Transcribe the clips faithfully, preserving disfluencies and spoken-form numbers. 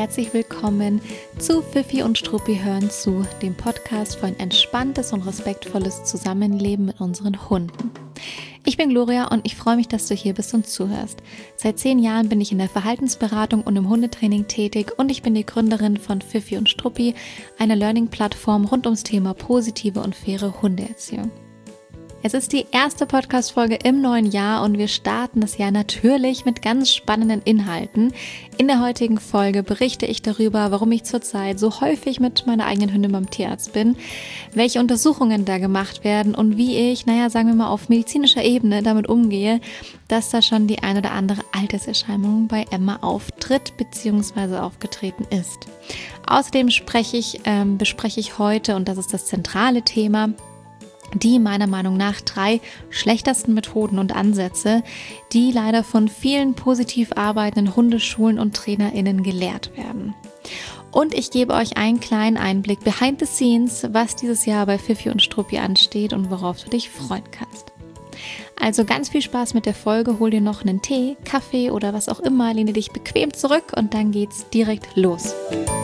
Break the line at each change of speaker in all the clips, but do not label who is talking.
herzlich willkommen zu Fifi und Struppi hören zu, dem Podcast für ein entspanntes und respektvolles Zusammenleben mit unseren Hunden. Ich bin Gloria und ich freue mich, dass du hier bist und zuhörst. Seit zehn Jahren bin ich in der Verhaltensberatung und im Hundetraining tätig und ich bin die Gründerin von Fifi und Struppi, einer Learning-Plattform rund ums Thema positive und faire Hundeerziehung. Es ist die erste Podcast-Folge im neuen Jahr und wir starten das Jahr natürlich mit ganz spannenden Inhalten. In der heutigen Folge berichte ich darüber, warum ich zurzeit so häufig mit meiner eigenen Hündin beim Tierarzt bin, welche Untersuchungen da gemacht werden und wie ich, naja, sagen wir mal auf medizinischer Ebene damit umgehe, dass da schon die ein oder andere Alterserscheinung bei Emma auftritt bzw. aufgetreten ist. Außerdem spreche ich, ähm, bespreche ich heute, und das ist das zentrale Thema, die meiner Meinung nach drei schlechtesten Methoden und Ansätze, die leider von vielen positiv arbeitenden Hundeschulen und TrainerInnen gelehrt werden. Und ich gebe euch einen kleinen Einblick behind the scenes, was dieses Jahr bei Fifi und Struppi ansteht und worauf du dich freuen kannst. Also ganz viel Spaß mit der Folge, hol dir noch einen Tee, Kaffee oder was auch immer, lehne dich bequem zurück und dann geht's direkt los.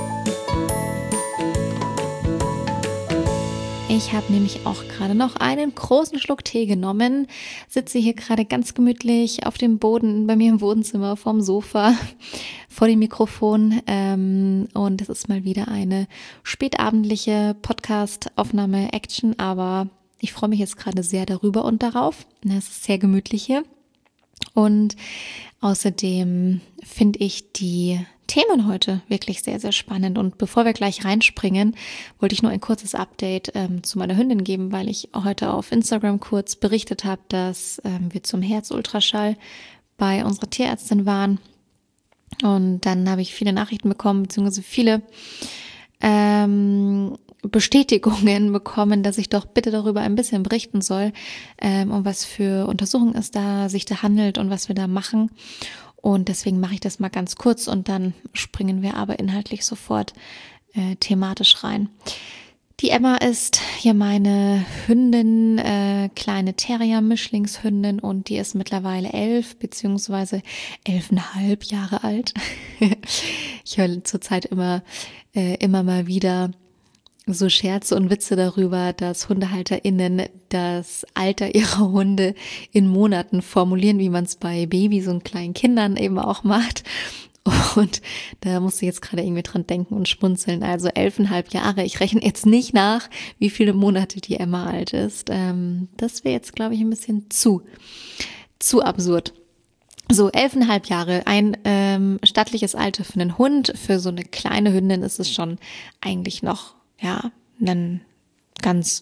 Ich habe nämlich auch gerade noch einen großen Schluck Tee genommen, sitze hier gerade ganz gemütlich auf dem Boden bei mir im Wohnzimmer vorm Sofa vor dem Mikrofon ähm, und es ist mal wieder eine spätabendliche Podcast-Aufnahme-Action, aber ich freue mich jetzt gerade sehr darüber und darauf. Es ist sehr gemütlich hier und außerdem finde ich die Themen heute wirklich sehr, sehr spannend. Und bevor wir gleich reinspringen, wollte ich nur ein kurzes Update ähm, zu meiner Hündin geben, weil ich heute auf Instagram kurz berichtet habe, dass ähm, wir zum Herzultraschall bei unserer Tierärztin waren. Und dann habe ich viele Nachrichten bekommen, beziehungsweise viele ähm, Bestätigungen bekommen, dass ich doch bitte darüber ein bisschen berichten soll, ähm, um was für Untersuchungen es da sich da handelt und was wir da machen. Und deswegen mache ich das mal ganz kurz und dann springen wir aber inhaltlich sofort äh, thematisch rein. Die Emma ist ja meine Hündin, äh, kleine Terrier-Mischlingshündin und die ist mittlerweile elf beziehungsweise elfeinhalb Jahre alt. Ich höre zurzeit immer, äh, immer mal wieder so Scherze und Witze darüber, dass HundehalterInnen das Alter ihrer Hunde in Monaten formulieren, wie man es bei Babys und kleinen Kindern eben auch macht. Und da musste ich jetzt gerade irgendwie dran denken und schmunzeln. Also elfeinhalb Jahre. Ich rechne jetzt nicht nach, wie viele Monate die Emma alt ist. Ähm, das wäre jetzt, glaube ich, ein bisschen zu, zu absurd. So, elfeinhalb Jahre, ein ähm, stattliches Alter für einen Hund. Für so eine kleine Hündin ist es schon eigentlich noch ja, ein ganz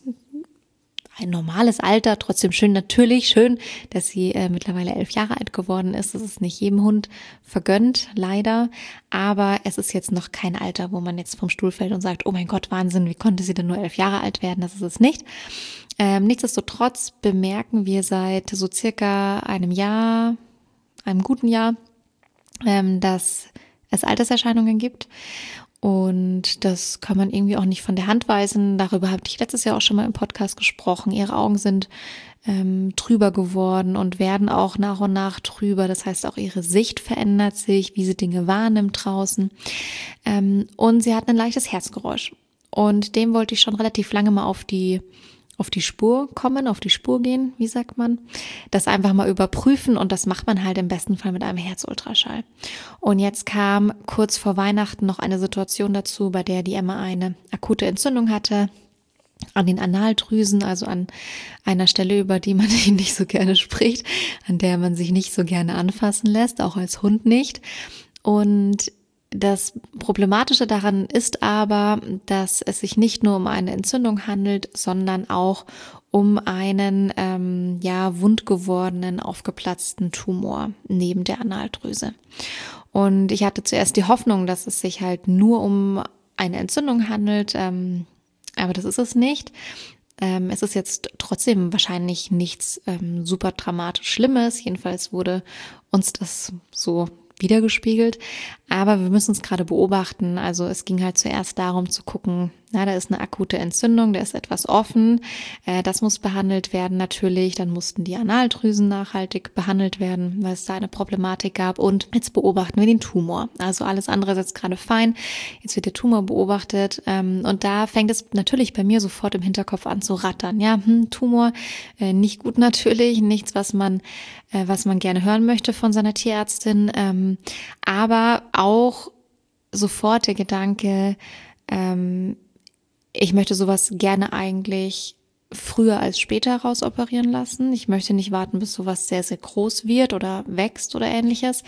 ein normales Alter, trotzdem schön, natürlich schön, dass sie äh, mittlerweile elf Jahre alt geworden ist. Das ist nicht jedem Hund vergönnt, leider, aber es ist jetzt noch kein Alter, wo man jetzt vom Stuhl fällt und sagt, oh mein Gott, Wahnsinn, wie konnte sie denn nur elf Jahre alt werden? Das ist es nicht. Ähm, nichtsdestotrotz bemerken wir seit so circa einem Jahr, einem guten Jahr, ähm, dass es Alterserscheinungen gibt. Und das kann man irgendwie auch nicht von der Hand weisen. Darüber habe ich letztes Jahr auch schon mal im Podcast gesprochen. Ihre Augen sind ähm, trüber geworden und werden auch nach und nach trüber. Das heißt, auch ihre Sicht verändert sich, wie sie Dinge wahrnimmt draußen. Ähm, und sie hat ein leichtes Herzgeräusch. Und dem wollte ich schon relativ lange mal auf die auf die Spur kommen, auf die Spur gehen, wie sagt man, das einfach mal überprüfen und das macht man halt im besten Fall mit einem Herzultraschall. Und jetzt kam kurz vor Weihnachten noch eine Situation dazu, bei der die Emma eine akute Entzündung hatte an den Analdrüsen, also an einer Stelle, über die man nicht so gerne spricht, an der man sich nicht so gerne anfassen lässt, auch als Hund nicht. Und das Problematische daran ist aber, dass es sich nicht nur um eine Entzündung handelt, sondern auch um einen ähm, ja wund gewordenen, aufgeplatzten Tumor neben der Analdrüse. Und ich hatte zuerst die Hoffnung, dass es sich halt nur um eine Entzündung handelt, ähm, aber das ist es nicht. Ähm, es ist jetzt trotzdem wahrscheinlich nichts ähm, super dramatisch Schlimmes. Jedenfalls wurde uns das so wiedergespiegelt. Aber wir müssen es gerade beobachten. Also es ging halt zuerst darum zu gucken, na, da ist eine akute Entzündung, da ist etwas offen. Äh, das muss behandelt werden natürlich. Dann mussten die Analdrüsen nachhaltig behandelt werden, weil es da eine Problematik gab. Und jetzt beobachten wir den Tumor. Also alles andere ist jetzt gerade fein. Jetzt wird der Tumor beobachtet. Ähm, und da fängt es natürlich bei mir sofort im Hinterkopf an zu rattern. Ja, hm, Tumor, äh, nicht gut natürlich, nichts, was man, äh, was man gerne hören möchte von seiner Tierärztin. Ähm, aber auch sofort der Gedanke, ähm, ich möchte sowas gerne eigentlich früher als später rausoperieren lassen. Ich möchte nicht warten, bis sowas sehr, sehr groß wird oder wächst oder ähnliches.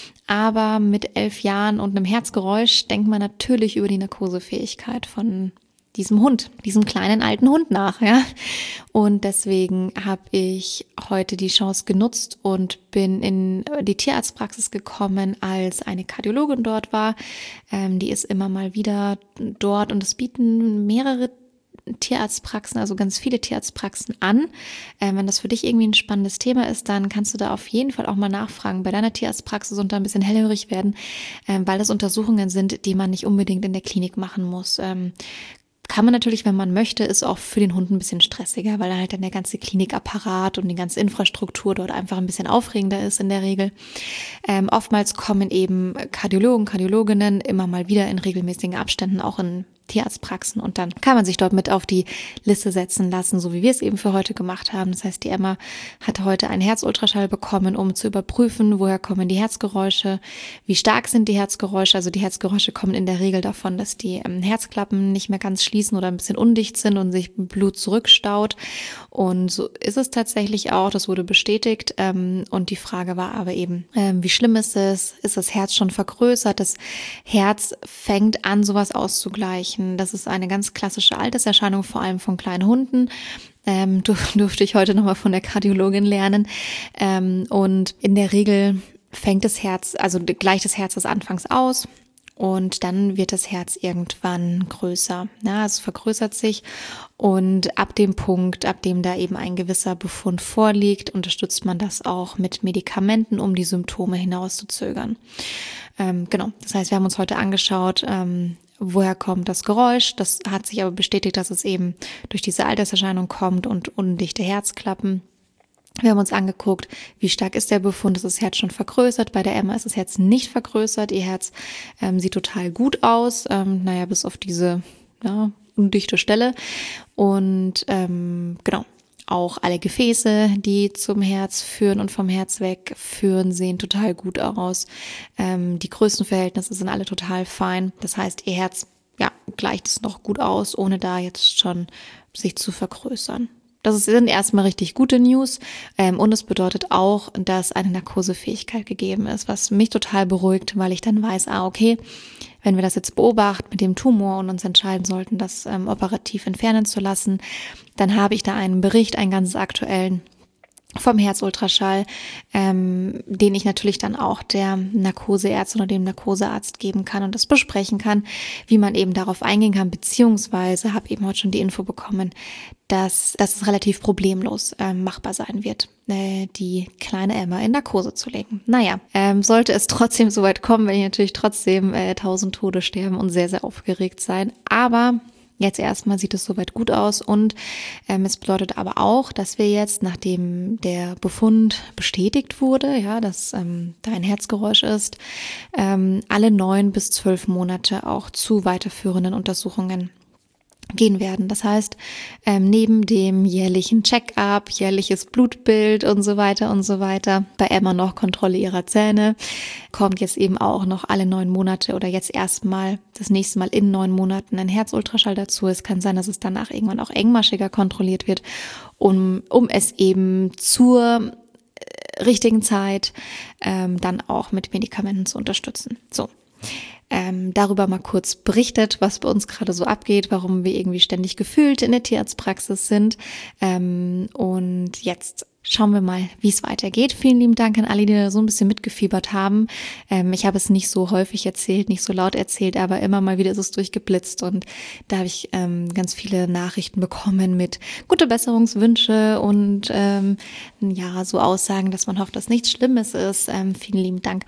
Aber mit elf Jahren und einem Herzgeräusch denkt man natürlich über die Narkosefähigkeit von diesem Hund, diesem kleinen alten Hund nach, ja. Und deswegen habe ich heute die Chance genutzt und bin in die Tierarztpraxis gekommen, als eine Kardiologin dort war. Ähm, die ist immer mal wieder dort und es bieten mehrere Tierarztpraxen, also ganz viele Tierarztpraxen an. Ähm, wenn das für dich irgendwie ein spannendes Thema ist, dann kannst du da auf jeden Fall auch mal nachfragen bei deiner Tierarztpraxis und da ein bisschen hellhörig werden, ähm, weil das Untersuchungen sind, die man nicht unbedingt in der Klinik machen muss. Ähm, Kann man natürlich, wenn man möchte, ist auch für den Hund ein bisschen stressiger, weil halt dann der ganze Klinikapparat und die ganze Infrastruktur dort einfach ein bisschen aufregender ist in der Regel. Ähm, oftmals kommen eben Kardiologen, Kardiologinnen immer mal wieder in regelmäßigen Abständen auch in Tierarztpraxen und dann kann man sich dort mit auf die Liste setzen lassen, so wie wir es eben für heute gemacht haben. Das heißt, die Emma hatte heute einen Herzultraschall bekommen, um zu überprüfen, woher kommen die Herzgeräusche, wie stark sind die Herzgeräusche. Also die Herzgeräusche kommen in der Regel davon, dass die ähm, Herzklappen nicht mehr ganz schließen oder ein bisschen undicht sind und sich Blut zurückstaut. Und so ist es tatsächlich auch, das wurde bestätigt. Ähm, und die Frage war aber eben, ähm, wie schlimm ist es? Ist das Herz schon vergrößert? Das Herz fängt an, sowas auszugleichen. Das ist eine ganz klassische Alterserscheinung, vor allem von kleinen Hunden. Ähm, durfte ich heute nochmal von der Kardiologin lernen. Ähm, und in der Regel fängt das Herz, also gleicht das Herz das anfangs aus und dann wird das Herz irgendwann größer. Ja, es vergrößert sich und ab dem Punkt, ab dem da eben ein gewisser Befund vorliegt, unterstützt man das auch mit Medikamenten, um die Symptome hinauszuzögern. Ähm, genau, das heißt, wir haben uns heute angeschaut, ähm, woher kommt das Geräusch? Das hat sich aber bestätigt, dass es eben durch diese Alterserscheinung kommt und undichte Herzklappen. Wir haben uns angeguckt, wie stark ist der Befund, ist das Herz schon vergrößert. Bei der Emma ist das Herz nicht vergrößert. Ihr Herz ähm, sieht total gut aus, ähm, naja, bis auf diese ja, undichte Stelle. Und ähm, genau. Auch alle Gefäße, die zum Herz führen und vom Herz weg führen, sehen total gut aus. Ähm, die Größenverhältnisse sind alle total fein. Das heißt, ihr Herz ja, gleicht es noch gut aus, ohne da jetzt schon sich zu vergrößern. Das sind erstmal richtig gute News ähm, und es bedeutet auch, dass eine Narkosefähigkeit gegeben ist, was mich total beruhigt, weil ich dann weiß, ah okay, wenn wir das jetzt beobachten mit dem Tumor und uns entscheiden sollten, das ähm, operativ entfernen zu lassen, dann habe ich da einen Bericht, einen ganz aktuellen vom Herzultraschall, ähm, den ich natürlich dann auch der Narkoseärztin oder dem Narkosearzt geben kann und das besprechen kann, wie man eben darauf eingehen kann, beziehungsweise habe eben heute schon die Info bekommen, dass, dass es relativ problemlos ähm, machbar sein wird, äh, die kleine Emma in Narkose zu legen. Naja, ähm, sollte es trotzdem so weit kommen, werde ich natürlich trotzdem äh, tausend Tode sterben und sehr, sehr aufgeregt sein, aber jetzt erstmal sieht es soweit gut aus und ähm, es bedeutet aber auch, dass wir jetzt, nachdem der Befund bestätigt wurde, ja, dass ähm, da ein Herzgeräusch ist, ähm, alle neun bis zwölf Monate auch zu weiterführenden Untersuchungen gehen werden. Das heißt, ähm, neben dem jährlichen Check-up, jährliches Blutbild und so weiter und so weiter, bei Emma noch Kontrolle ihrer Zähne, kommt jetzt eben auch noch alle neun Monate oder jetzt erstmal das nächste Mal in neun Monaten ein Herzultraschall dazu. Es kann sein, dass es danach irgendwann auch engmaschiger kontrolliert wird, um, um es eben zur richtigen Zeit ähm, dann auch mit Medikamenten zu unterstützen. So. Ähm, darüber mal kurz berichtet, was bei uns gerade so abgeht, warum wir irgendwie ständig gefühlt in der Tierarztpraxis sind. Ähm, und jetzt schauen wir mal, wie es weitergeht. Vielen lieben Dank an alle, die da so ein bisschen mitgefiebert haben. Ähm, ich habe es nicht so häufig erzählt, nicht so laut erzählt, aber immer mal wieder ist es durchgeblitzt und da habe ich ähm, ganz viele Nachrichten bekommen mit gute Besserungswünsche und ähm, ja, so Aussagen, dass man hofft, dass nichts Schlimmes ist. Ähm, vielen lieben Dank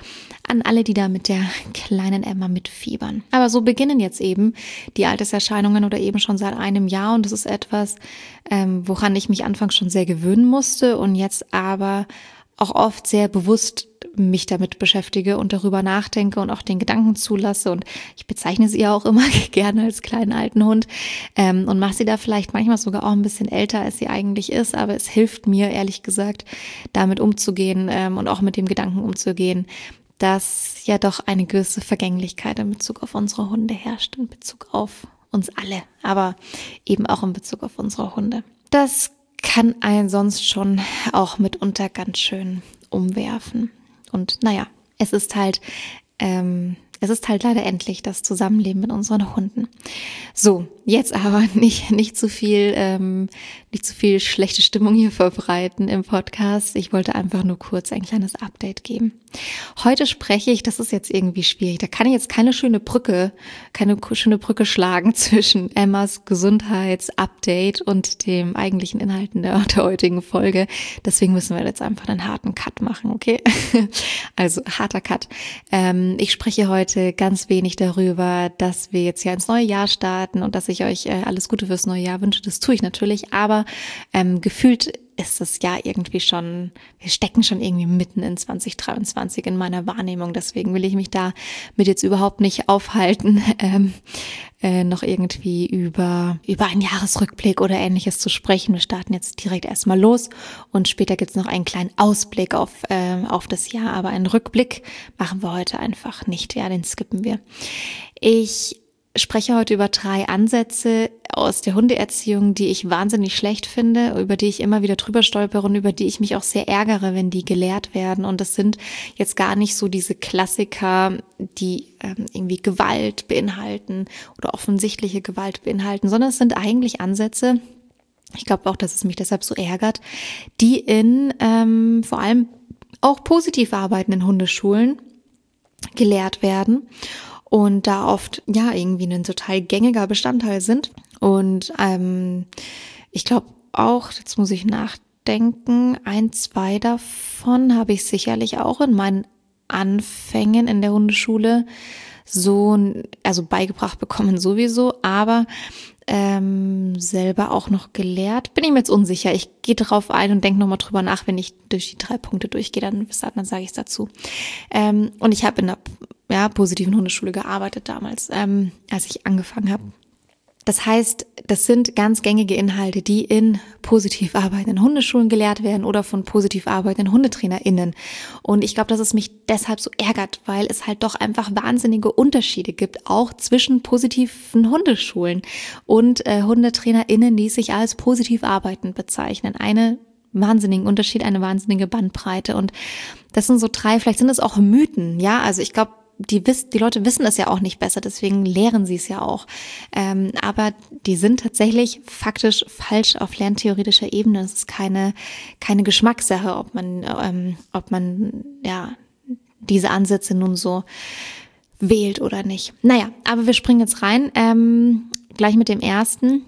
an alle, die da mit der kleinen Emma mitfiebern. Aber so beginnen jetzt eben die Alterserscheinungen oder eben schon seit einem Jahr und das ist etwas, ähm, woran ich mich anfangs schon sehr gewöhnen musste und jetzt aber auch oft sehr bewusst mich damit beschäftige und darüber nachdenke und auch den Gedanken zulasse und ich bezeichne sie ja auch immer gerne als kleinen alten Hund ähm, und mache sie da vielleicht manchmal sogar auch ein bisschen älter, als sie eigentlich ist, aber es hilft mir, ehrlich gesagt, damit umzugehen ähm, und auch mit dem Gedanken umzugehen, dass ja doch eine gewisse Vergänglichkeit in Bezug auf unsere Hunde herrscht, in Bezug auf uns alle, aber eben auch in Bezug auf unsere Hunde. Das kann einen sonst schon auch mitunter ganz schön umwerfen. Und naja, es ist halt, ähm, es ist halt leider endlich das Zusammenleben mit unseren Hunden. So, jetzt aber nicht nicht zu viel, ähm, nicht zu viel schlechte Stimmung hier verbreiten im Podcast. Ich wollte einfach nur kurz ein kleines Update geben. Heute spreche ich, das ist jetzt irgendwie schwierig, da kann ich jetzt keine schöne Brücke, keine schöne Brücke schlagen zwischen Emmas Gesundheitsupdate und dem eigentlichen Inhalten der, der heutigen Folge. Deswegen müssen wir jetzt einfach einen harten Cut machen, okay? Also harter Cut. Ähm, ich spreche heute ganz wenig darüber, dass wir jetzt ja ins neue Jahr starten und dass ich euch äh, alles Gute fürs neue Jahr wünsche. Das tue ich natürlich, aber ähm, gefühlt ist es ja irgendwie schon, wir stecken schon irgendwie mitten in zwanzig dreiundzwanzig in meiner Wahrnehmung, deswegen will ich mich da mit jetzt überhaupt nicht aufhalten, ähm, äh, noch irgendwie über über einen Jahresrückblick oder Ähnliches zu sprechen. Wir starten jetzt direkt erstmal los und später gibt's noch einen kleinen Ausblick auf äh, auf das Jahr, aber einen Rückblick machen wir heute einfach nicht, ja, den skippen wir. Ich spreche heute über drei Ansätze aus der Hundeerziehung, die ich wahnsinnig schlecht finde, über die ich immer wieder drüber stolpere und über die ich mich auch sehr ärgere, wenn die gelehrt werden. Und das sind jetzt gar nicht so diese Klassiker, die ähm, irgendwie Gewalt beinhalten oder offensichtliche Gewalt beinhalten, sondern es sind eigentlich Ansätze, ich glaube auch, dass es mich deshalb so ärgert, die in ähm, vor allem auch positiv arbeitenden Hundeschulen gelehrt werden. Und da oft, ja, irgendwie ein total gängiger Bestandteil sind. Und ähm, ich glaube auch, jetzt muss ich nachdenken, ein, zwei davon habe ich sicherlich auch in meinen Anfängen in der Hundeschule so, also beigebracht bekommen sowieso, aber ähm, selber auch noch gelehrt. Bin ich mir jetzt unsicher. Ich gehe drauf ein und denke nochmal drüber nach, wenn ich durch die drei Punkte durchgehe, dann, dann sage ich es dazu. Ähm, und ich habe in der ja, positiven Hundeschule gearbeitet damals, ähm, als ich angefangen habe. Das heißt, das sind ganz gängige Inhalte, die in positiv arbeitenden Hundeschulen gelehrt werden oder von positiv arbeitenden HundetrainerInnen. Und ich glaube, dass es mich deshalb so ärgert, weil es halt doch einfach wahnsinnige Unterschiede gibt, auch zwischen positiven Hundeschulen und äh, HundetrainerInnen, die sich als positiv arbeitend bezeichnen. Eine wahnsinnigen Unterschied, eine wahnsinnige Bandbreite. Und das sind so drei, vielleicht sind es auch Mythen, ja, also ich glaube, Die, wiss, die Leute wissen es ja auch nicht besser, deswegen lehren sie es ja auch. Ähm, aber die sind tatsächlich faktisch falsch auf lerntheoretischer Ebene. Es ist keine, keine Geschmackssache, ob man, ähm, ob man ja diese Ansätze nun so wählt oder nicht. Naja, aber wir springen jetzt rein, ähm, gleich mit dem ersten.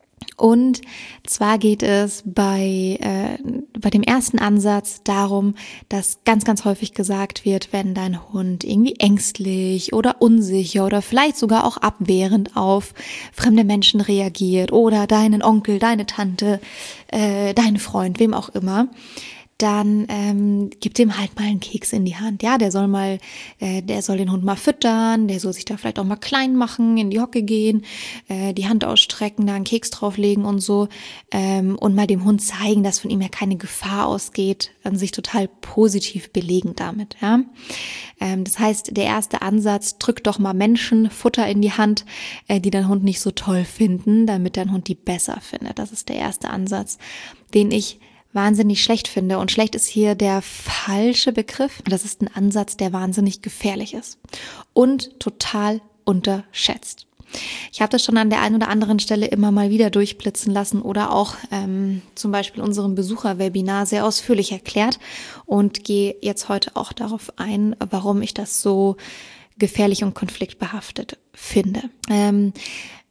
Und zwar geht es bei äh, bei dem ersten Ansatz darum, dass ganz, ganz häufig gesagt wird, wenn dein Hund irgendwie ängstlich oder unsicher oder vielleicht sogar auch abwehrend auf fremde Menschen reagiert oder deinen Onkel, deine Tante, äh, deinen Freund, wem auch immer, dann ähm, gib dem halt mal einen Keks in die Hand. Ja, der soll mal, äh, der soll den Hund mal füttern, der soll sich da vielleicht auch mal klein machen, in die Hocke gehen, äh, die Hand ausstrecken, da einen Keks drauflegen und so ähm, und mal dem Hund zeigen, dass von ihm ja keine Gefahr ausgeht, an sich total positiv belegen damit. Ja, ähm, das heißt, der erste Ansatz: Drück doch mal Menschen Futter in die Hand, äh, die dein Hund nicht so toll finden, damit dein Hund die besser findet. Das ist der erste Ansatz, den ich wahnsinnig schlecht finde. Und schlecht ist hier der falsche Begriff. Das ist ein Ansatz, der wahnsinnig gefährlich ist und total unterschätzt. Ich habe das schon an der einen oder anderen Stelle immer mal wieder durchblitzen lassen oder auch ähm, zum Beispiel in unserem Besucherwebinar sehr ausführlich erklärt und gehe jetzt heute auch darauf ein, warum ich das so gefährlich und konfliktbehaftet finde. Ähm,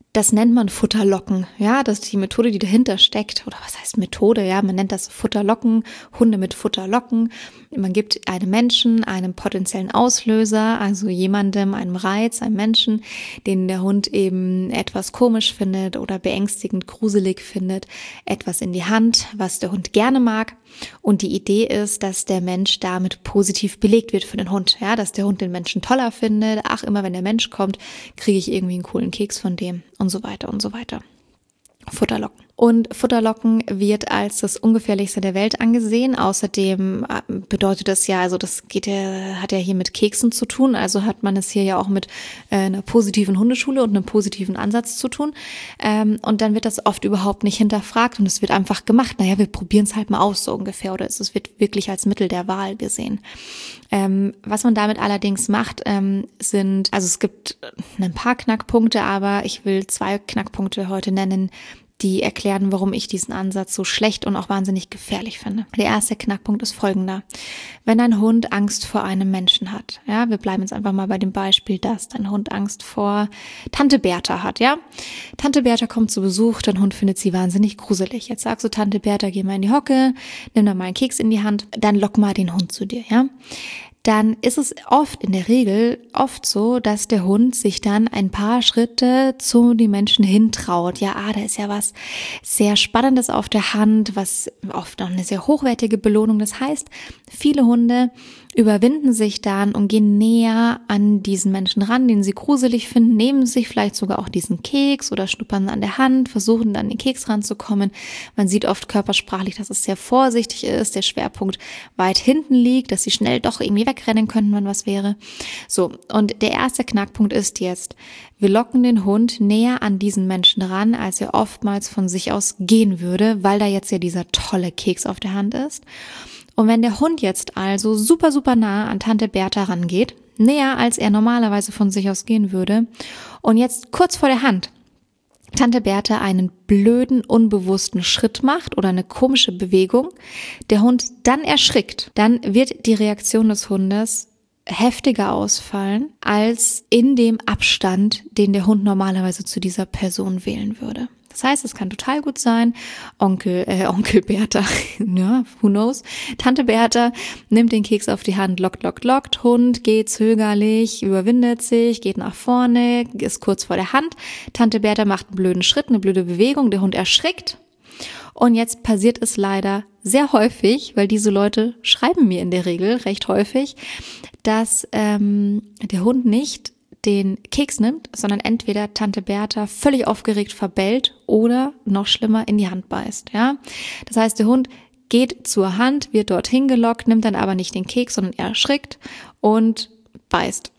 Das nennt man Futterlocken, ja, das ist die Methode, die dahinter steckt. Oder was heißt Methode? Ja, man nennt das Futterlocken, Hunde mit Futterlocken. Man gibt einem Menschen einen potenziellen Auslöser, also jemandem, einem Reiz, einem Menschen, den der Hund eben etwas komisch findet oder beängstigend, gruselig findet, etwas in die Hand, was der Hund gerne mag. Und die Idee ist, dass der Mensch damit positiv belegt wird für den Hund, ja, dass der Hund den Menschen toller findet. Ach, immer wenn der Mensch kommt, kriege ich irgendwie einen coolen Keks von dem und so weiter und so weiter. Futterlocken. Und Futterlocken wird als das Ungefährlichste der Welt angesehen. Außerdem bedeutet das ja, also das geht ja, hat ja hier mit Keksen zu tun. Also hat man es hier ja auch mit äh, einer positiven Hundeschule und einem positiven Ansatz zu tun. Ähm, und dann wird das oft überhaupt nicht hinterfragt und es wird einfach gemacht. Naja, wir probieren es halt mal aus, so ungefähr. Oder es wird wirklich als Mittel der Wahl gesehen. Ähm, was man damit allerdings macht, ähm, sind, also es gibt ein paar Knackpunkte, aber ich will zwei Knackpunkte heute nennen, die erklären, warum ich diesen Ansatz so schlecht und auch wahnsinnig gefährlich finde. Der erste Knackpunkt ist folgender. Wenn ein Hund Angst vor einem Menschen hat, ja, wir bleiben jetzt einfach mal bei dem Beispiel, dass dein Hund Angst vor Tante Bertha hat, ja. Tante Bertha kommt zu Besuch, dein Hund findet sie wahnsinnig gruselig. Jetzt sagst du, Tante Bertha, geh mal in die Hocke, nimm da mal einen Keks in die Hand, dann lock mal den Hund zu dir, ja. Dann ist es oft, in der Regel, oft so, dass der Hund sich dann ein paar Schritte zu den Menschen hintraut. Ja, ah, da ist ja was sehr Spannendes auf der Hand, was oft noch eine sehr hochwertige Belohnung. Das heißt, viele Hunde überwinden sich dann und gehen näher an diesen Menschen ran, den sie gruselig finden, nehmen sich vielleicht sogar auch diesen Keks oder schnuppern an der Hand, versuchen dann an den Keks ranzukommen. Man sieht oft körpersprachlich, dass es sehr vorsichtig ist, der Schwerpunkt weit hinten liegt, dass sie schnell doch irgendwie wegrennen könnten, wenn was wäre. So, und der erste Knackpunkt ist jetzt, wir locken den Hund näher an diesen Menschen ran, als er oftmals von sich aus gehen würde, weil da jetzt ja dieser tolle Keks auf der Hand ist. Und wenn der Hund jetzt also super, super nah an Tante Bertha rangeht, näher als er normalerweise von sich aus gehen würde, und jetzt kurz vor der Hand Tante Bertha einen blöden, unbewussten Schritt macht oder eine komische Bewegung, der Hund dann erschrickt, dann wird die Reaktion des Hundes heftiger ausfallen als in dem Abstand, den der Hund normalerweise zu dieser Person wählen würde. Das heißt, es kann total gut sein, Onkel, äh, Onkel Bertha, ja, who knows, Tante Bertha nimmt den Keks auf die Hand, lockt, lockt, lockt, Hund geht zögerlich, überwindet sich, geht nach vorne, ist kurz vor der Hand, Tante Bertha macht einen blöden Schritt, eine blöde Bewegung, der Hund erschrickt und jetzt passiert es leider sehr häufig, weil diese Leute schreiben mir in der Regel recht häufig, dass ähm, der Hund nicht den Keks nimmt, sondern entweder Tante Bertha völlig aufgeregt verbellt oder noch schlimmer in die Hand beißt, ja. Das heißt, der Hund geht zur Hand, wird dorthin gelockt, nimmt dann aber nicht den Keks, sondern er erschrickt und beißt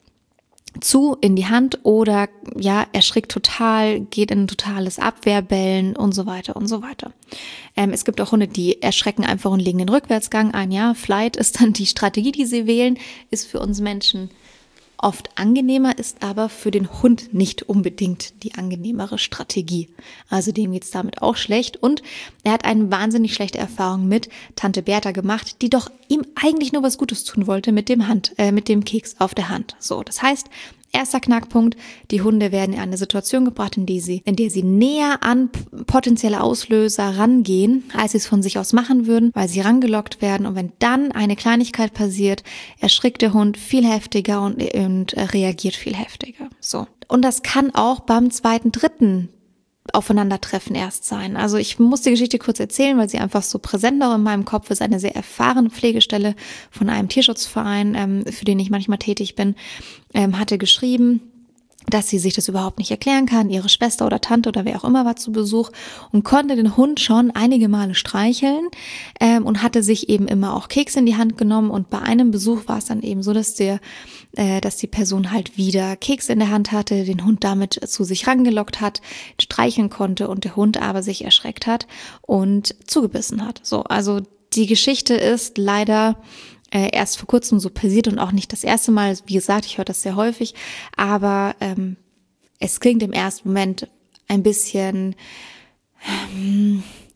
zu in die Hand oder ja, erschrickt total, geht in ein totales Abwehrbellen und so weiter und so weiter. Ähm, es gibt auch Hunde, die erschrecken einfach und legen den Rückwärtsgang ein, ja. Flight ist dann die Strategie, die sie wählen, ist für uns Menschen oft angenehmer, ist aber für den Hund nicht unbedingt die angenehmere Strategie. Also dem geht's damit auch schlecht und er hat eine wahnsinnig schlechte Erfahrung mit Tante Bertha gemacht, die doch ihm eigentlich nur was Gutes tun wollte mit dem Hand, äh, mit dem Keks auf der Hand. So, das heißt, erster Knackpunkt, die Hunde werden in eine Situation gebracht, in der sie, in der sie näher an potenzielle Auslöser rangehen, als sie es von sich aus machen würden, weil sie rangelockt werden. Und wenn dann eine Kleinigkeit passiert, erschrickt der Hund viel heftiger und, und reagiert viel heftiger. So. Und das kann auch beim zweiten, dritten Aufeinandertreffen erst sein. Also ich muss die Geschichte kurz erzählen, weil sie einfach so präsent noch in meinem Kopf ist. Eine sehr erfahrene Pflegestelle von einem Tierschutzverein, ähm, für den ich manchmal tätig bin, ähm, hatte geschrieben, dass sie sich das überhaupt nicht erklären kann. Ihre Schwester oder Tante oder wer auch immer war zu Besuch und konnte den Hund schon einige Male streicheln ähm, und hatte sich eben immer auch Keks in die Hand genommen. Und bei einem Besuch war es dann eben so, dass der, äh, dass die Person halt wieder Keks in der Hand hatte, den Hund damit zu sich rangelockt hat, streicheln konnte und der Hund aber sich erschreckt hat und zugebissen hat. So, also die Geschichte ist leider Äh, erst vor kurzem so passiert und auch nicht das erste Mal. Wie gesagt, ich höre das sehr häufig, aber ähm, es klingt im ersten Moment ein bisschen ähm,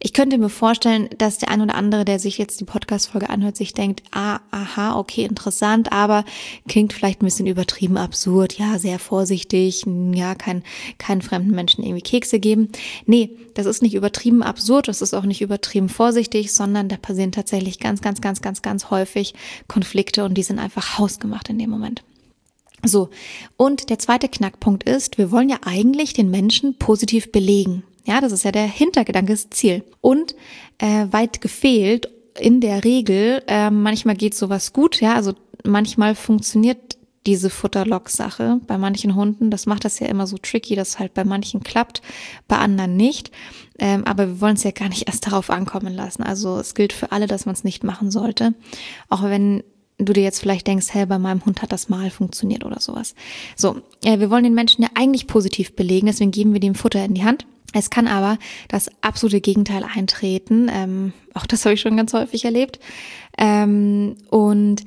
Ich könnte mir vorstellen, dass der ein oder andere, der sich jetzt die Podcast-Folge anhört, sich denkt, ah, aha, okay, interessant, aber klingt vielleicht ein bisschen übertrieben absurd, ja, sehr vorsichtig, ja, kein, keinen fremden Menschen irgendwie Kekse geben. Nee, das ist nicht übertrieben absurd, das ist auch nicht übertrieben vorsichtig, sondern da passieren tatsächlich ganz, ganz, ganz, ganz, ganz häufig Konflikte und die sind einfach hausgemacht in dem Moment. So, und der zweite Knackpunkt ist, wir wollen ja eigentlich den Menschen positiv belegen. Ja, das ist ja der Hintergedanke, das Ziel. Und äh, weit gefehlt, in der Regel, äh, manchmal geht sowas gut, ja, also manchmal funktioniert diese Futterlock-Sache bei manchen Hunden. Das macht das ja immer so tricky, dass halt bei manchen klappt, bei anderen nicht. Ähm, aber wir wollen es ja gar nicht erst darauf ankommen lassen. Also es gilt für alle, dass man es nicht machen sollte. Auch wenn du dir jetzt vielleicht denkst, hey, bei meinem Hund hat das mal funktioniert oder sowas. So, äh, wir wollen den Menschen ja eigentlich positiv belegen, deswegen geben wir dem Futter in die Hand. Es kann aber das absolute Gegenteil eintreten. Ähm, auch das habe ich schon ganz häufig erlebt. Ähm, und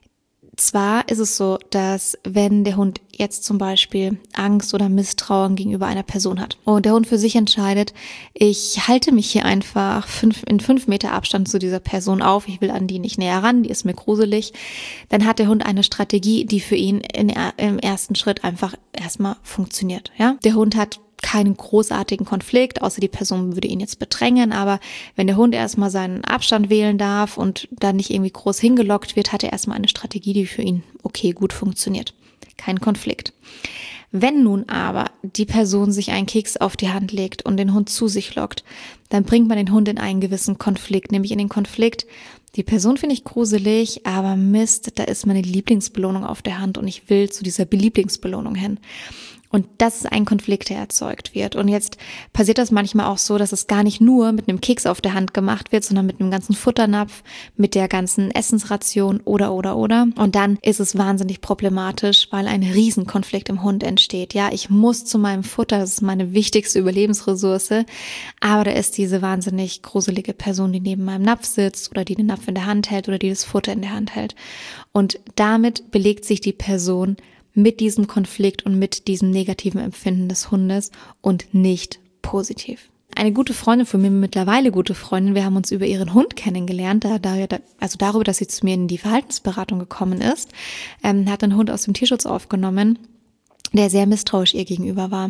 zwar ist es so, dass wenn der Hund jetzt zum Beispiel Angst oder Misstrauen gegenüber einer Person hat und der Hund für sich entscheidet, ich halte mich hier einfach fünf, in fünf Meter Abstand zu dieser Person auf, ich will an die nicht näher ran, die ist mir gruselig, dann hat der Hund eine Strategie, die für ihn in, im ersten Schritt einfach erstmal funktioniert. Ja, der Hund hat keinen großartigen Konflikt, außer die Person würde ihn jetzt bedrängen, aber wenn der Hund erstmal seinen Abstand wählen darf und dann nicht irgendwie groß hingelockt wird, hat er erstmal eine Strategie, die für ihn okay, gut funktioniert. Kein Konflikt. Wenn nun aber die Person sich einen Keks auf die Hand legt und den Hund zu sich lockt, dann bringt man den Hund in einen gewissen Konflikt, nämlich in den Konflikt, die Person finde ich gruselig, aber Mist, da ist meine Lieblingsbelohnung auf der Hand und ich will zu dieser Lieblingsbelohnung hin. Und das ist ein Konflikt, der erzeugt wird. Und jetzt passiert das manchmal auch so, dass es gar nicht nur mit einem Keks auf der Hand gemacht wird, sondern mit einem ganzen Futternapf, mit der ganzen Essensration oder, oder, oder. Und dann ist es wahnsinnig problematisch, weil ein Riesenkonflikt im Hund entsteht. Ja, ich muss zu meinem Futter, das ist meine wichtigste Überlebensressource, aber da ist diese wahnsinnig gruselige Person, die neben meinem Napf sitzt oder die den Napf in der Hand hält oder die das Futter in der Hand hält. Und damit belegt sich die Person mit diesem Konflikt und mit diesem negativen Empfinden des Hundes und nicht positiv. Eine gute Freundin von mir, mittlerweile gute Freundin, wir haben uns über ihren Hund kennengelernt, da, da, also darüber, dass sie zu mir in die Verhaltensberatung gekommen ist, ähm, hat einen Hund aus dem Tierschutz aufgenommen, der sehr misstrauisch ihr gegenüber war.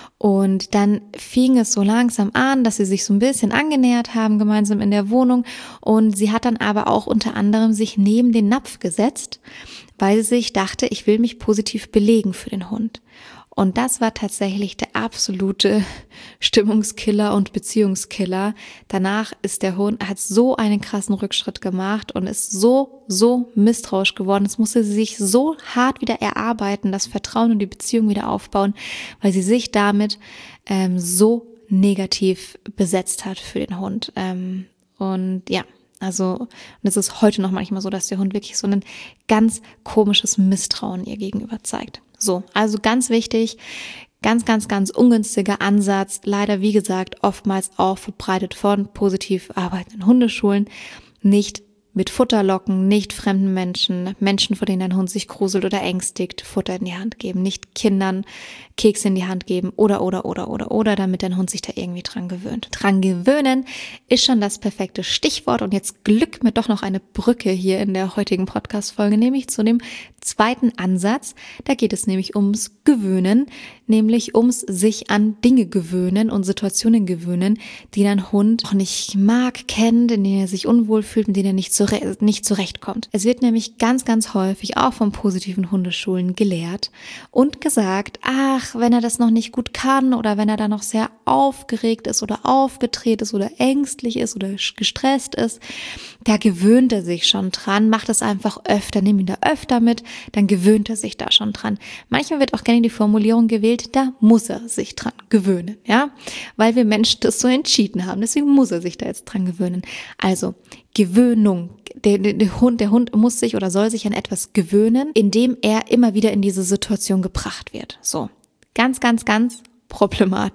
Und dann fing es so langsam an, dass sie sich so ein bisschen angenähert haben, gemeinsam in der Wohnung. Und sie hat dann aber auch unter anderem sich neben den Napf gesetzt, weil sie sich dachte, ich will mich positiv belegen für den Hund. Und das war tatsächlich der absolute Stimmungskiller und Beziehungskiller. Danach ist der Hund, hat so einen krassen Rückschritt gemacht und ist so, so misstrauisch geworden. Es musste sie sich so hart wieder erarbeiten, das Vertrauen und die Beziehung wieder aufbauen, weil sie sich damit ähm, so negativ besetzt hat für den Hund. Ähm, und ja, also, und es ist heute noch manchmal so, dass der Hund wirklich so ein ganz komisches Misstrauen ihr gegenüber zeigt. So, also ganz wichtig, ganz, ganz, ganz ungünstiger Ansatz, leider wie gesagt oftmals auch verbreitet von positiv arbeitenden Hundeschulen, nicht mit Futterlocken, nicht fremden Menschen, Menschen, vor denen dein Hund sich gruselt oder ängstigt, Futter in die Hand geben, nicht Kindern Kekse in die Hand geben oder, oder, oder, oder, oder, damit dein Hund sich da irgendwie dran gewöhnt. Dran gewöhnen ist schon das perfekte Stichwort und jetzt glückt mir doch noch eine Brücke hier in der heutigen Podcast-Folge, nämlich zu dem zweiten Ansatz. Da geht es nämlich ums Gewöhnen, nämlich ums sich an Dinge gewöhnen und Situationen gewöhnen, die dein Hund auch nicht mag, kennt, in denen er sich unwohl fühlt, in denen er nicht, zure- nicht zurechtkommt. Es wird nämlich ganz, ganz häufig auch von positiven Hundeschulen gelehrt und gesagt, ach, wenn er das noch nicht gut kann oder wenn er da noch sehr aufgeregt ist oder aufgedreht ist oder ängstlich ist oder gestresst ist, da gewöhnt er sich schon dran, macht es einfach öfter, nimm ihn da öfter mit, dann gewöhnt er sich da schon dran. Manchmal wird auch gerne die Formulierung gewählt, da muss er sich dran gewöhnen, ja, weil wir Menschen das so entschieden haben, deswegen muss er sich da jetzt dran gewöhnen. Also Gewöhnung, der, der, der Hund, der Hund muss sich oder soll sich an etwas gewöhnen, indem er immer wieder in diese Situation gebracht wird. So, ganz, ganz, ganz problematisch,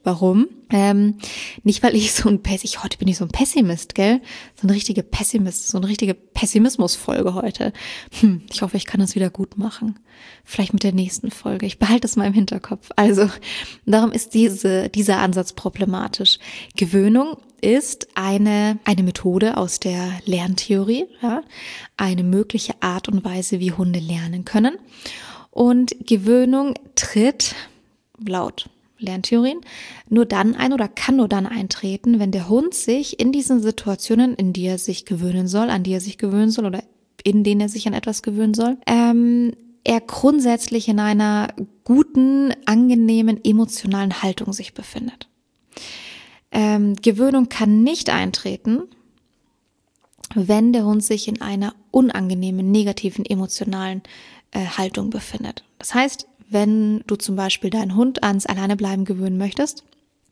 Warum? Ähm, nicht, weil ich so ein Pessimist, heute bin ich so ein Pessimist, gell? So ein richtiger Pessimist, so eine richtige Pessimismus-Folge heute. Hm, ich hoffe, ich kann das wieder gut machen. Vielleicht mit der nächsten Folge. Ich behalte es mal im Hinterkopf. Also, darum ist diese, dieser Ansatz problematisch. Gewöhnung ist eine, eine Methode aus der Lerntheorie, ja? Eine mögliche Art und Weise, wie Hunde lernen können. Und Gewöhnung tritt laut Lerntheorien nur dann ein oder kann nur dann eintreten, wenn der Hund sich in diesen Situationen, in die er sich gewöhnen soll, an die er sich gewöhnen soll oder in denen er sich an etwas gewöhnen soll, ähm, er grundsätzlich in einer guten, angenehmen, emotionalen Haltung sich befindet. Ähm, Gewöhnung kann nicht eintreten, wenn der Hund sich in einer unangenehmen, negativen, emotionalen äh, Haltung befindet. Das heißt, wenn du zum Beispiel deinen Hund ans Alleinebleiben gewöhnen möchtest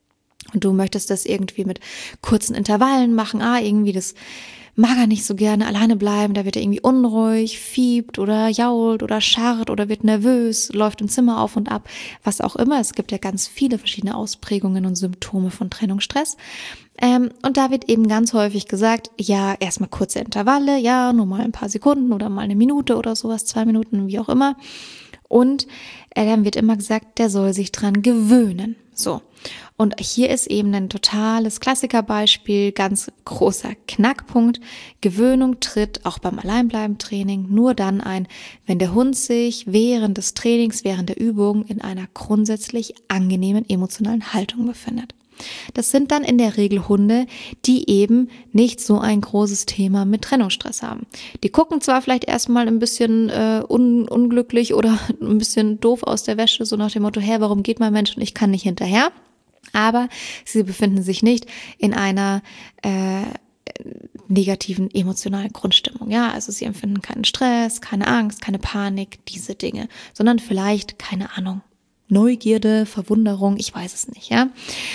und du möchtest das irgendwie mit kurzen Intervallen machen, ah, irgendwie das mag er nicht so gerne alleine bleiben, da wird er irgendwie unruhig, fiebt oder jault oder scharrt oder wird nervös, läuft im Zimmer auf und ab, was auch immer. Es gibt ja ganz viele verschiedene Ausprägungen und Symptome von Trennungsstress. Ähm, und da wird eben ganz häufig gesagt, ja, erstmal kurze Intervalle, ja, nur mal ein paar Sekunden oder mal eine Minute oder sowas, zwei Minuten, wie auch immer. Und äh, dann wird immer gesagt, der soll sich dran gewöhnen. So. Und hier ist eben ein totales Klassikerbeispiel, ganz großer Knackpunkt. Gewöhnung tritt auch beim Alleinbleiben-Training nur dann ein, wenn der Hund sich während des Trainings, während der Übung in einer grundsätzlich angenehmen emotionalen Haltung befindet. Das sind dann in der Regel Hunde, die eben nicht so ein großes Thema mit Trennungsstress haben. Die gucken zwar vielleicht erstmal ein bisschen äh, un- unglücklich oder ein bisschen doof aus der Wäsche, so nach dem Motto, hä, warum geht mein Mensch und ich kann nicht hinterher? Aber sie befinden sich nicht in einer äh, negativen emotionalen Grundstimmung. Ja, also sie empfinden keinen Stress, keine Angst, keine Panik, diese Dinge, sondern vielleicht, keine Ahnung, Neugierde, Verwunderung, ich weiß es nicht, ja.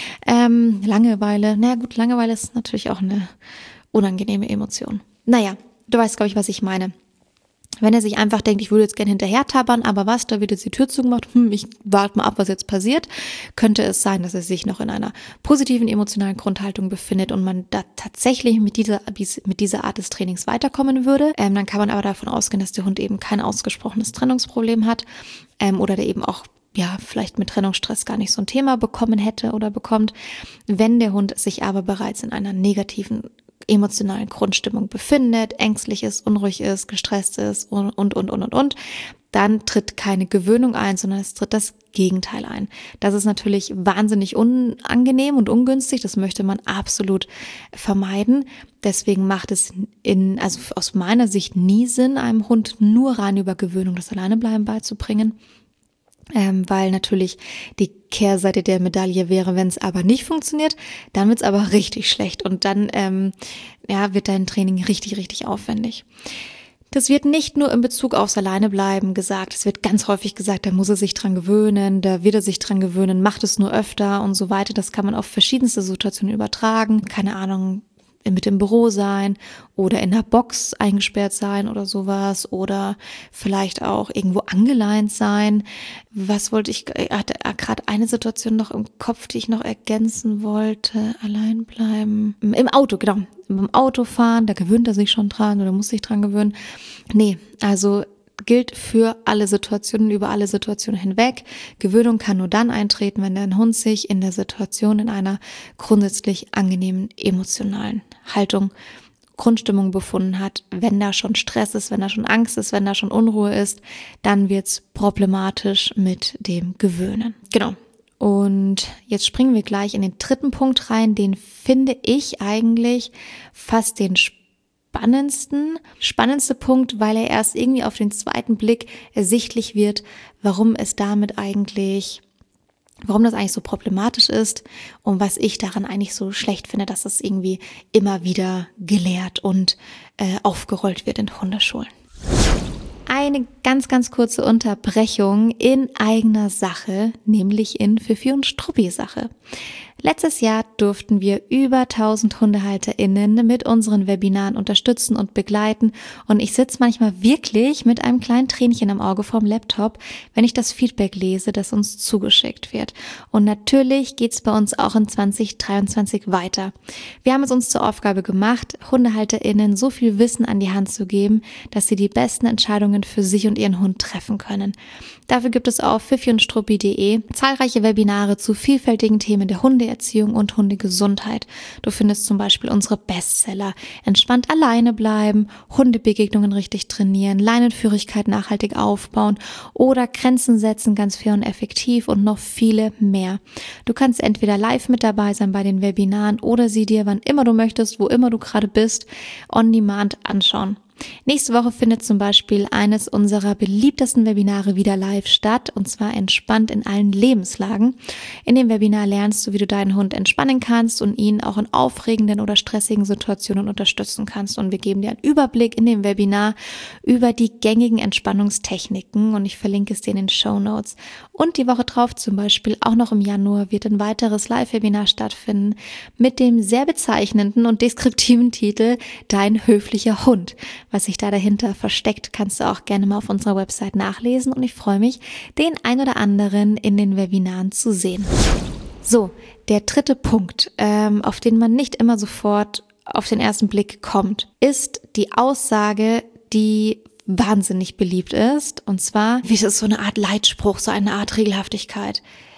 Ähm, Langeweile, na gut, Langeweile ist natürlich auch eine unangenehme Emotion. Naja, du weißt, glaube ich, was ich meine. Wenn er sich einfach denkt, ich würde jetzt gerne hinterher tabbern, aber was, da wird jetzt die Tür zugemacht, hm, ich warte mal ab, was jetzt passiert, könnte es sein, dass er sich noch in einer positiven emotionalen Grundhaltung befindet und man da tatsächlich mit dieser, mit dieser Art des Trainings weiterkommen würde. Ähm, dann kann man aber davon ausgehen, dass der Hund eben kein ausgesprochenes Trennungsproblem hat ähm, oder der eben auch ja, vielleicht mit Trennungsstress gar nicht so ein Thema bekommen hätte oder bekommt. Wenn der Hund sich aber bereits in einer negativen emotionalen Grundstimmung befindet, ängstlich ist, unruhig ist, gestresst ist und, und, und, und, und, und, dann tritt keine Gewöhnung ein, sondern es tritt das Gegenteil ein. Das ist natürlich wahnsinnig unangenehm und ungünstig, das möchte man absolut vermeiden. Deswegen macht es in, also aus meiner Sicht nie Sinn, einem Hund nur rein über Gewöhnung das Alleinebleiben beizubringen. Ähm, weil natürlich die Kehrseite der Medaille wäre, wenn es aber nicht funktioniert, dann wird es aber richtig schlecht und dann ähm, ja, wird dein Training richtig, richtig aufwendig. Das wird nicht nur in Bezug aufs Alleinebleiben gesagt, es wird ganz häufig gesagt, da muss er sich dran gewöhnen, da wird er sich dran gewöhnen, macht es nur öfter und so weiter. Das kann man auf verschiedenste Situationen übertragen, keine Ahnung, mit im Büro sein oder in der Box eingesperrt sein oder sowas oder vielleicht auch irgendwo angeleint sein. Was wollte ich, ich hatte gerade eine Situation noch im Kopf, die ich noch ergänzen wollte. Allein bleiben. Im Auto, genau. Im Auto fahren, da gewöhnt er sich schon dran oder muss sich dran gewöhnen. Nee, also gilt für alle Situationen, über alle Situationen hinweg. Gewöhnung kann nur dann eintreten, wenn der Hund sich in der Situation in einer grundsätzlich angenehmen emotionalen Haltung, Grundstimmung befunden hat. Wenn da schon Stress ist, wenn da schon Angst ist, wenn da schon Unruhe ist, dann wird's problematisch mit dem Gewöhnen. Genau. Und jetzt springen wir gleich in den dritten Punkt rein, den finde ich eigentlich fast den spannendsten, spannendste Punkt, weil er erst irgendwie auf den zweiten Blick ersichtlich wird, warum es damit eigentlich, warum das eigentlich so problematisch ist und was ich daran eigentlich so schlecht finde, dass das irgendwie immer wieder gelehrt und äh, aufgerollt wird in Hundeschulen. Eine ganz, ganz kurze Unterbrechung in eigener Sache, nämlich in Fifi und Struppi Sache. Letztes Jahr durften wir über tausend HundehalterInnen mit unseren Webinaren unterstützen und begleiten und ich sitze manchmal wirklich mit einem kleinen Tränchen im Auge vorm Laptop, wenn ich das Feedback lese, das uns zugeschickt wird. Und natürlich geht's bei uns auch in zwanzig dreiundzwanzig weiter. Wir haben es uns zur Aufgabe gemacht, HundehalterInnen so viel Wissen an die Hand zu geben, dass sie die besten Entscheidungen für sich und ihren Hund treffen können. Dafür gibt es auf pfiffi und struppi punkt de zahlreiche Webinare zu vielfältigen Themen der Hundeerziehung und Hundegesundheit. Du findest zum Beispiel unsere Bestseller: Entspannt alleine bleiben, Hundebegegnungen richtig trainieren, Leinenführigkeit nachhaltig aufbauen oder Grenzen setzen, ganz fair und effektiv und noch viele mehr. Du kannst entweder live mit dabei sein bei den Webinaren oder sie dir, wann immer du möchtest, wo immer du gerade bist, on demand anschauen. Nächste Woche findet zum Beispiel eines unserer beliebtesten Webinare wieder live statt, und zwar Entspannt in allen Lebenslagen. In dem Webinar lernst du, wie du deinen Hund entspannen kannst und ihn auch in aufregenden oder stressigen Situationen unterstützen kannst. Und wir geben dir einen Überblick in dem Webinar über die gängigen Entspannungstechniken und ich verlinke es dir in den Shownotes. Und die Woche drauf zum Beispiel, auch noch im Januar, wird ein weiteres Live-Webinar stattfinden mit dem sehr bezeichnenden und deskriptiven Titel Dein höflicher Hund. Was sich da dahinter versteckt, kannst du auch gerne mal auf unserer Website nachlesen und ich freue mich, den ein oder anderen in den Webinaren zu sehen. So, der dritte Punkt, ähm, auf den man nicht immer sofort auf den ersten Blick kommt, ist die Aussage, die wahnsinnig beliebt ist, und zwar, wie es so eine Art Leitspruch, so eine Art Regelhaftigkeit.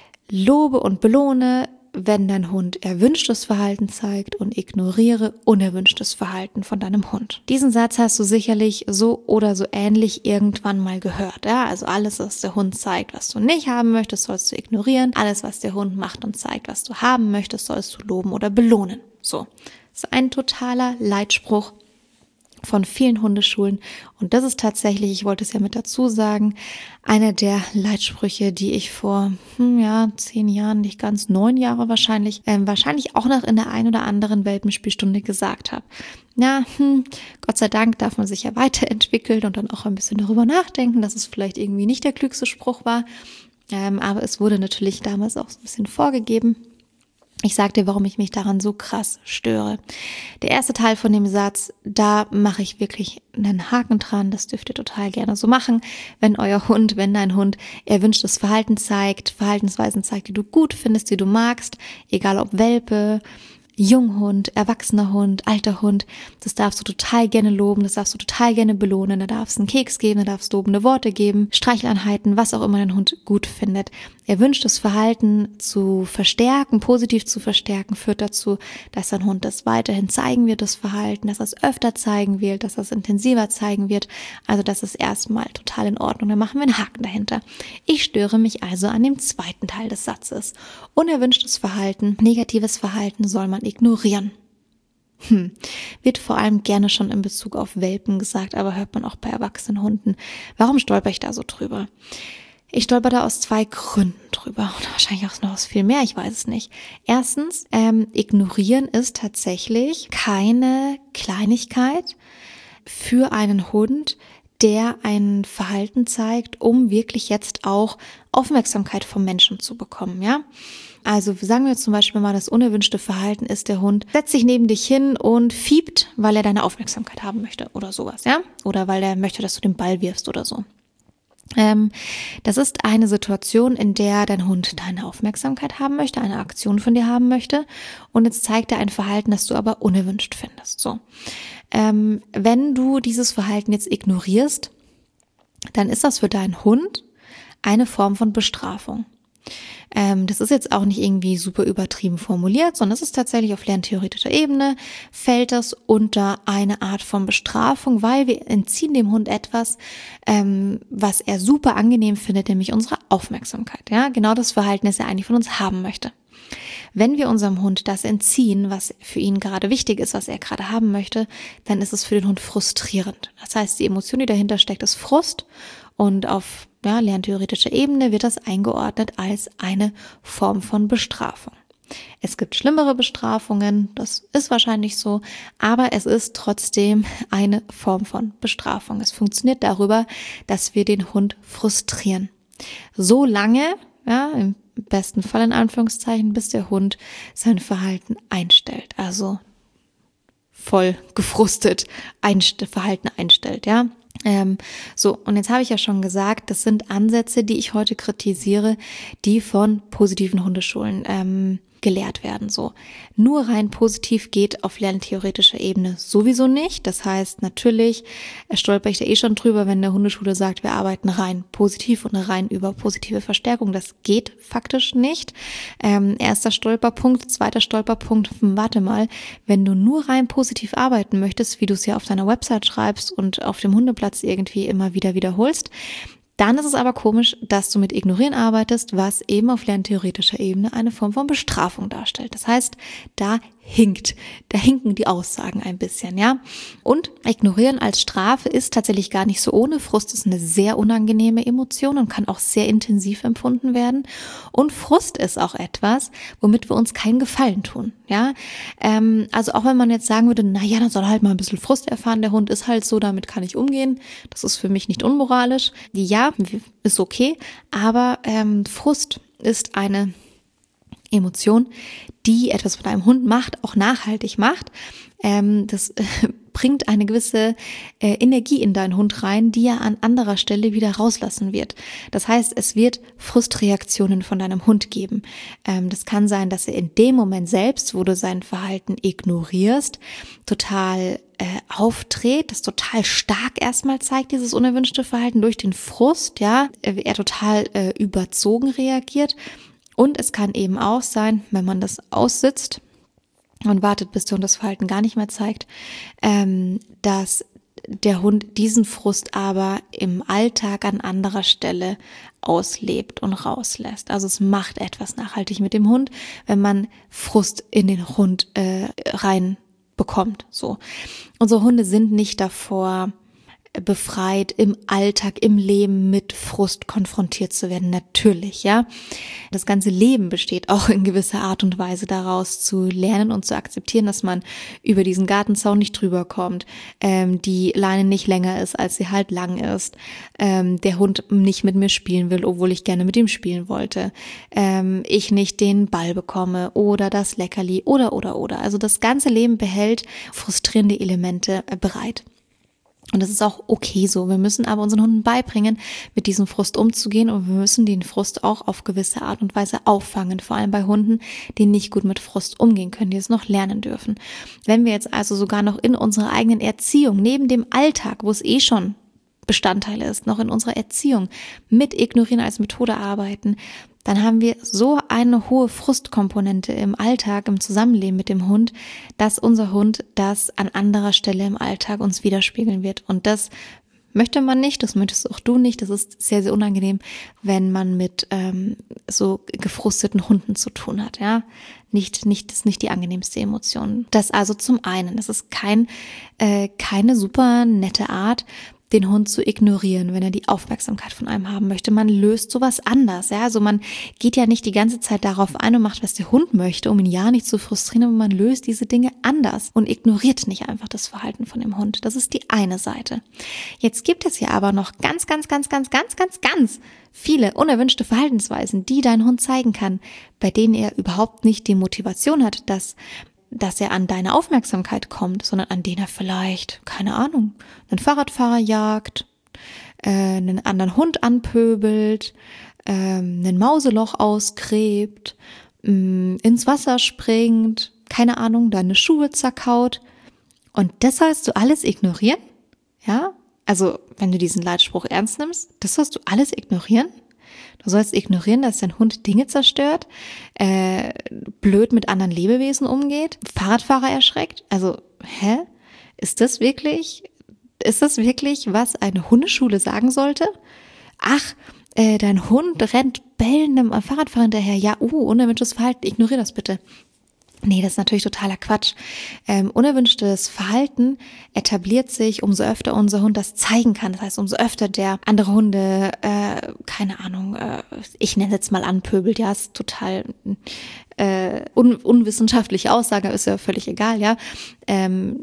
Lobe und belohne, wenn dein Hund erwünschtes Verhalten zeigt, und ignoriere unerwünschtes Verhalten von deinem Hund. Diesen Satz hast du sicherlich so oder so ähnlich irgendwann mal gehört. Ja? Also alles, was der Hund zeigt, was du nicht haben möchtest, sollst du ignorieren. Alles, was der Hund macht und zeigt, was du haben möchtest, sollst du loben oder belohnen. So, das ist ein totaler Leitspruch von vielen Hundeschulen und das ist tatsächlich, ich wollte es ja mit dazu sagen, einer der Leitsprüche, die ich vor hm, ja zehn Jahren, nicht ganz neun Jahre wahrscheinlich, ähm, wahrscheinlich auch noch in der ein oder anderen Welpenspielstunde gesagt habe. Ja, hm, Gott sei Dank darf man sich ja weiterentwickeln und dann auch ein bisschen darüber nachdenken, dass es vielleicht irgendwie nicht der klügste Spruch war, ähm, aber es wurde natürlich damals auch so ein bisschen vorgegeben. Ich sag dir, warum ich mich daran so krass störe. Der erste Teil von dem Satz, da mache ich wirklich einen Haken dran. Das dürft ihr total gerne so machen. Wenn euer Hund, wenn dein Hund erwünschtes Verhalten zeigt, Verhaltensweisen zeigt, die du gut findest, die du magst, egal ob Welpe, Junghund, erwachsener Hund, alter Hund, das darfst du total gerne loben, das darfst du total gerne belohnen, da darfst du einen Keks geben, da darfst du lobende Worte geben, Streicheleinheiten, was auch immer dein Hund gut findet. Erwünschtes Verhalten zu verstärken, positiv zu verstärken, führt dazu, dass dein Hund das weiterhin zeigen wird, das Verhalten, dass er es öfter zeigen wird, dass er es intensiver zeigen wird. Also das ist erstmal total in Ordnung, dann machen wir einen Haken dahinter. Ich störe mich also an dem zweiten Teil des Satzes. Unerwünschtes Verhalten, negatives Verhalten soll man ignorieren. Hm. Wird vor allem gerne schon in Bezug auf Welpen gesagt, aber hört man auch bei erwachsenen Hunden. Warum stolper ich da so drüber? Ich stolper da aus zwei Gründen drüber und wahrscheinlich auch noch aus viel mehr, ich weiß es nicht. Erstens, ähm, ignorieren ist tatsächlich keine Kleinigkeit für einen Hund, der ein Verhalten zeigt, um wirklich jetzt auch Aufmerksamkeit vom Menschen zu bekommen, ja? Also sagen wir zum Beispiel mal, das unerwünschte Verhalten ist, der Hund setzt sich neben dich hin und fiebt, weil er deine Aufmerksamkeit haben möchte oder sowas, ja? Oder weil er möchte, dass du den Ball wirfst oder so. Ähm, das ist eine Situation, in der dein Hund deine Aufmerksamkeit haben möchte, eine Aktion von dir haben möchte und jetzt zeigt er ein Verhalten, das du aber unerwünscht findest. So, ähm, wenn du dieses Verhalten jetzt ignorierst, dann ist das für deinen Hund eine Form von Bestrafung. Ähm, das ist jetzt auch nicht irgendwie super übertrieben formuliert, sondern es ist tatsächlich auf lerntheoretischer Ebene, fällt das unter eine Art von Bestrafung, weil wir entziehen dem Hund etwas, ähm, was er super angenehm findet, nämlich unsere Aufmerksamkeit. Ja, genau das Verhalten, das er eigentlich von uns haben möchte. Wenn wir unserem Hund das entziehen, was für ihn gerade wichtig ist, was er gerade haben möchte, dann ist es für den Hund frustrierend. Das heißt, die Emotion, die dahinter steckt, ist Frust und auf ja, lerntheoretischer Ebene wird das eingeordnet als eine Form von Bestrafung. Es gibt schlimmere Bestrafungen, das ist wahrscheinlich so, aber es ist trotzdem eine Form von Bestrafung. Es funktioniert darüber, dass wir den Hund frustrieren. So lange, ja, im besten Fall in Anführungszeichen, bis der Hund sein Verhalten einstellt, also voll gefrustet einst- Verhalten einstellt, ja. Ähm, so, und jetzt habe ich ja schon gesagt, das sind Ansätze, die ich heute kritisiere, die von positiven Hundeschulen ähm, gelehrt werden. So, nur rein positiv geht auf lerntheoretischer Ebene sowieso nicht. Das heißt, natürlich stolper ich da eh schon drüber, wenn eine Hundeschule sagt, wir arbeiten rein positiv und rein über positive Verstärkung. Das geht faktisch nicht. Ähm, erster Stolperpunkt, zweiter Stolperpunkt, warte mal, wenn du nur rein positiv arbeiten möchtest, wie du es ja auf deiner Website schreibst und auf dem Hundeplatz irgendwie immer wieder wiederholst, dann ist es aber komisch, dass du mit Ignorieren arbeitest, was eben auf lerntheoretischer Ebene eine Form von Bestrafung darstellt. Das heißt, da hinkt, da hinken die Aussagen ein bisschen, ja. Und Ignorieren als Strafe ist tatsächlich gar nicht so ohne. Frust ist eine sehr unangenehme Emotion und kann auch sehr intensiv empfunden werden. Und Frust ist auch etwas, womit wir uns keinen Gefallen tun, ja. Ähm, also auch wenn man jetzt sagen würde, na ja, dann soll er halt mal ein bisschen Frust erfahren, der Hund ist halt so, damit kann ich umgehen. Das ist für mich nicht unmoralisch. Ja, ist okay, aber ähm, Frust ist eine Emotion, die etwas mit einem Hund macht, auch nachhaltig macht. Ähm, das äh, bringt eine gewisse äh, Energie in deinen Hund rein, die er an anderer Stelle wieder rauslassen wird. Das heißt, es wird Frustreaktionen von deinem Hund geben. Ähm, das kann sein, dass er in dem Moment selbst, wo du sein Verhalten ignorierst, total äh, aufdreht, das total stark erstmal zeigt, dieses unerwünschte Verhalten durch den Frust, ja, er total äh, überzogen reagiert. Und es kann eben auch sein, wenn man das aussitzt und wartet, bis der Hund das Verhalten gar nicht mehr zeigt, ähm, dass der Hund diesen Frust aber im Alltag an anderer Stelle auslebt und rauslässt. Also es macht etwas nachhaltig mit dem Hund, wenn man Frust in den Hund äh, rein bekommt. So. Unsere Hunde sind nicht davor befreit, im Alltag, im Leben mit Frust konfrontiert zu werden. Natürlich, ja. Das ganze Leben besteht auch in gewisser Art und Weise daraus, zu lernen und zu akzeptieren, dass man über diesen Gartenzaun nicht drüber kommt, ähm, die Leine nicht länger ist, als sie halt lang ist, ähm, der Hund nicht mit mir spielen will, obwohl ich gerne mit ihm spielen wollte, ähm, ich nicht den Ball bekomme oder das Leckerli oder, oder, oder. Also das ganze Leben behält frustrierende Elemente äh, bereit. Und das ist auch okay so. Wir müssen aber unseren Hunden beibringen, mit diesem Frust umzugehen, und wir müssen den Frust auch auf gewisse Art und Weise auffangen. Vor allem bei Hunden, die nicht gut mit Frust umgehen können, die es noch lernen dürfen. Wenn wir jetzt also sogar noch in unserer eigenen Erziehung, neben dem Alltag, wo es eh schon Bestandteil ist, noch in unserer Erziehung mit Ignorieren als Methode arbeiten, dann haben wir so eine hohe Frustkomponente im Alltag, im Zusammenleben mit dem Hund, dass unser Hund das an anderer Stelle im Alltag uns widerspiegeln wird. Und das möchte man nicht, das möchtest auch du nicht. Das ist sehr, sehr unangenehm, wenn man mit ähm, so gefrusteten Hunden zu tun hat. Ja, nicht, nicht, das ist nicht die angenehmste Emotion. Das also zum einen, das ist kein, äh, keine super nette Art, den Hund zu ignorieren, wenn er die Aufmerksamkeit von einem haben möchte. Man löst sowas anders, ja, also man geht ja nicht die ganze Zeit darauf ein und macht, was der Hund möchte, um ihn ja nicht zu frustrieren, aber man löst diese Dinge anders und ignoriert nicht einfach das Verhalten von dem Hund. Das ist die eine Seite. Jetzt gibt es ja aber noch ganz, ganz, ganz, ganz, ganz, ganz, ganz viele unerwünschte Verhaltensweisen, die dein Hund zeigen kann, bei denen er überhaupt nicht die Motivation hat, dass dass er an deine Aufmerksamkeit kommt, sondern an den er vielleicht, keine Ahnung, einen Fahrradfahrer jagt, äh, einen anderen Hund anpöbelt, äh, einen Mauseloch ausgräbt, mh, ins Wasser springt, keine Ahnung, deine Schuhe zerkaut. Und das sollst du alles ignorieren? Ja? Also, wenn du diesen Leitspruch ernst nimmst, das sollst du alles ignorieren? Du sollst ignorieren, dass dein Hund Dinge zerstört, äh, blöd mit anderen Lebewesen umgeht, Fahrradfahrer erschreckt. Also, hä? Ist das wirklich, ist das wirklich, was eine Hundeschule sagen sollte? Ach, äh, dein Hund rennt bellendem Fahrradfahrer hinterher. Ja, uh, unerwünschtes Verhalten, ignoriere das bitte. Nee, das ist natürlich totaler Quatsch. Ähm, unerwünschtes Verhalten etabliert sich, umso öfter unser Hund das zeigen kann. Das heißt, umso öfter der andere Hunde, äh, keine Ahnung, äh, ich nenne es jetzt mal anpöbelt, ja, ist total äh, un- unwissenschaftliche Aussage, ist ja völlig egal, ja. Ähm,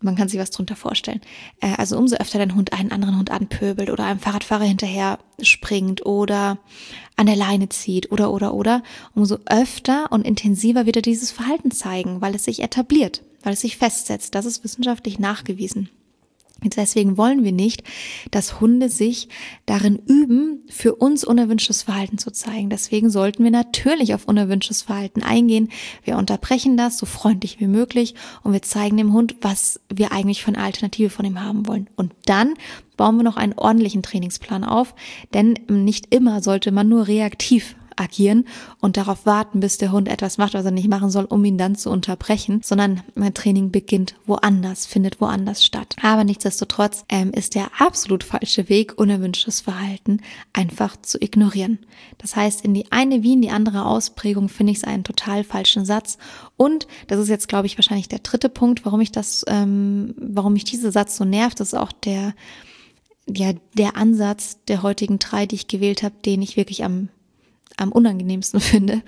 Man kann sich was drunter vorstellen. Äh, also umso öfter dein Hund einen anderen Hund anpöbelt oder einem Fahrradfahrer hinterher springt oder an der Leine zieht oder, oder, oder, umso öfter und intensiver wird er dieses Verhalten zeigen, weil es sich etabliert, weil es sich festsetzt. Das ist wissenschaftlich nachgewiesen. Deswegen wollen wir nicht, dass Hunde sich darin üben, für uns unerwünschtes Verhalten zu zeigen. Deswegen sollten wir natürlich auf unerwünschtes Verhalten eingehen. Wir unterbrechen das so freundlich wie möglich und wir zeigen dem Hund, was wir eigentlich für eine Alternative von ihm haben wollen. Und dann bauen wir noch einen ordentlichen Trainingsplan auf, denn nicht immer sollte man nur reaktiv agieren und darauf warten, bis der Hund etwas macht, was er nicht machen soll, um ihn dann zu unterbrechen, sondern mein Training beginnt woanders, findet woanders statt. Aber nichtsdestotrotz ähm, ist der absolut falsche Weg, unerwünschtes Verhalten einfach zu ignorieren. Das heißt, in die eine wie in die andere Ausprägung finde ich es einen total falschen Satz. Und das ist jetzt, glaube ich, wahrscheinlich der dritte Punkt, warum ich das, ähm, warum mich dieser Satz so nervt. Das ist auch der, ja, der Ansatz der heutigen drei, die ich gewählt habe, den ich wirklich am am unangenehmsten finde,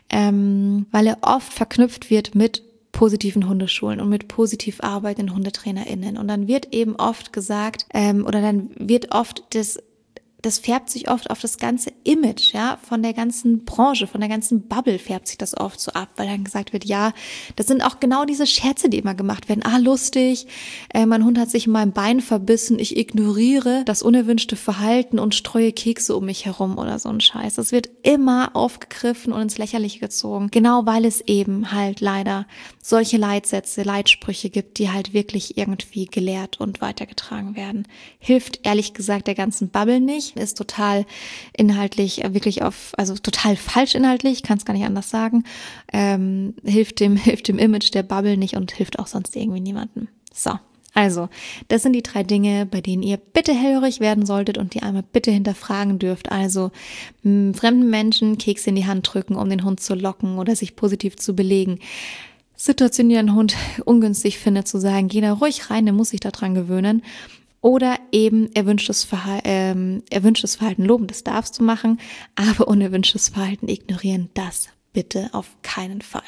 ähm, weil er oft verknüpft wird mit positiven Hundeschulen und mit positiv arbeitenden HundetrainerInnen. Und dann wird eben oft gesagt, ähm, oder dann wird oft das Das färbt sich oft auf das ganze Image, ja, von der ganzen Branche, von der ganzen Bubble färbt sich das oft so ab, weil dann gesagt wird, ja, das sind auch genau diese Scherze, die immer gemacht werden. Ah, lustig, äh, mein Hund hat sich in meinem Bein verbissen, ich ignoriere das unerwünschte Verhalten und streue Kekse um mich herum oder so ein Scheiß. Das wird immer aufgegriffen und ins Lächerliche gezogen, genau weil es eben halt leider solche Leitsätze, Leitsprüche gibt, die halt wirklich irgendwie gelehrt und weitergetragen werden. Hilft ehrlich gesagt der ganzen Bubble nicht. Ist total inhaltlich wirklich auf, also total falsch inhaltlich, kann es gar nicht anders sagen, ähm, hilft dem, hilft dem Image der Bubble nicht und hilft auch sonst irgendwie niemandem. So, also, das sind die drei Dinge, bei denen ihr bitte hellhörig werden solltet und die einmal bitte hinterfragen dürft. Also, mh, fremden Menschen Kekse in die Hand drücken, um den Hund zu locken oder sich positiv zu belegen. Situation, die ein Hund ungünstig findet, zu sagen, geh da ruhig rein, der muss sich daran gewöhnen. Oder eben erwünschtes Verhalten, ähm, erwünschtes Verhalten loben, das darfst du machen, aber unerwünschtes Verhalten ignorieren, das bitte auf keinen Fall.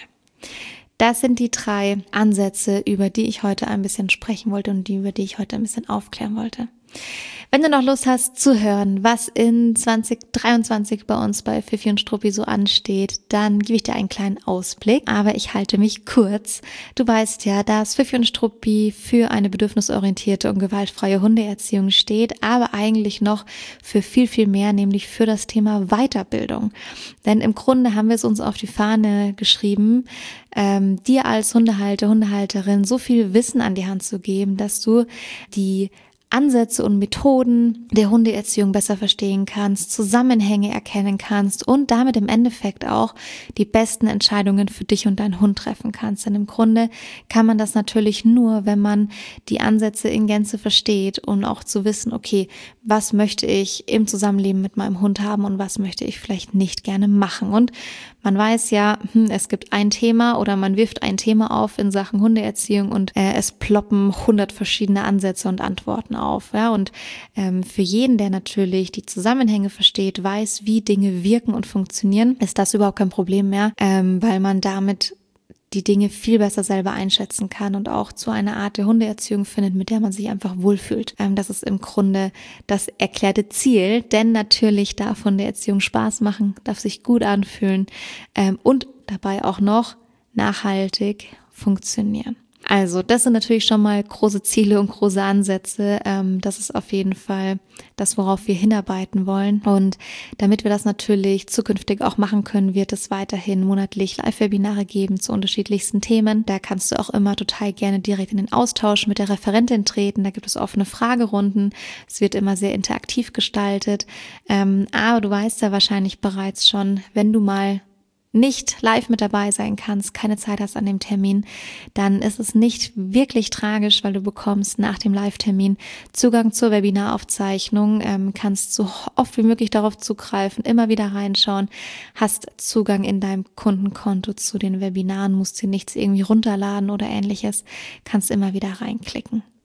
Das sind die drei Ansätze, über die ich heute ein bisschen sprechen wollte und die, über die ich heute ein bisschen aufklären wollte. Wenn du noch Lust hast zu hören, was in zwanzig dreiundzwanzig bei uns bei Fifi und Struppi so ansteht, dann gebe ich dir einen kleinen Ausblick, aber ich halte mich kurz. Du weißt ja, dass Fifi und Struppi für eine bedürfnisorientierte und gewaltfreie Hundeerziehung steht, aber eigentlich noch für viel, viel mehr, nämlich für das Thema Weiterbildung. Denn im Grunde haben wir es uns auf die Fahne geschrieben, ähm, dir als Hundehalter, Hundehalterin so viel Wissen an die Hand zu geben, dass du die Ansätze und Methoden der Hundeerziehung besser verstehen kannst, Zusammenhänge erkennen kannst und damit im Endeffekt auch die besten Entscheidungen für dich und deinen Hund treffen kannst. Denn im Grunde kann man das natürlich nur, wenn man die Ansätze in Gänze versteht und auch zu wissen, okay, was möchte ich im Zusammenleben mit meinem Hund haben und was möchte ich vielleicht nicht gerne machen. Und man weiß ja, hm, es gibt ein Thema oder man wirft ein Thema auf in Sachen Hundeerziehung und äh, es ploppen hundert verschiedene Ansätze und Antworten auf. Ja? Und ähm, für jeden, der natürlich die Zusammenhänge versteht, weiß, wie Dinge wirken und funktionieren, ist das überhaupt kein Problem mehr, ähm, weil man damit die Dinge viel besser selber einschätzen kann und auch zu einer Art der Hundeerziehung findet, mit der man sich einfach wohlfühlt. Ähm, das ist im Grunde das erklärte Ziel, denn natürlich darf Hundeerziehung Spaß machen, darf sich gut anfühlen ähm, und dabei auch noch nachhaltig funktionieren. Also das sind natürlich schon mal große Ziele und große Ansätze. Ähm, das ist auf jeden Fall das, worauf wir hinarbeiten wollen. Und damit wir das natürlich zukünftig auch machen können, wird es weiterhin monatlich Live-Webinare geben zu unterschiedlichsten Themen. Da kannst du auch immer total gerne direkt in den Austausch mit der Referentin treten. Da gibt es offene Fragerunden. Es wird immer sehr interaktiv gestaltet. Ähm, aber du weißt ja wahrscheinlich bereits schon, wenn du mal nicht live mit dabei sein kannst, keine Zeit hast an dem Termin, dann ist es nicht wirklich tragisch, weil du bekommst nach dem Live-Termin Zugang zur Webinaraufzeichnung, ähm, kannst so oft wie möglich darauf zugreifen, immer wieder reinschauen, hast Zugang in deinem Kundenkonto zu den Webinaren, musst dir nichts irgendwie runterladen oder ähnliches, kannst immer wieder reinklicken.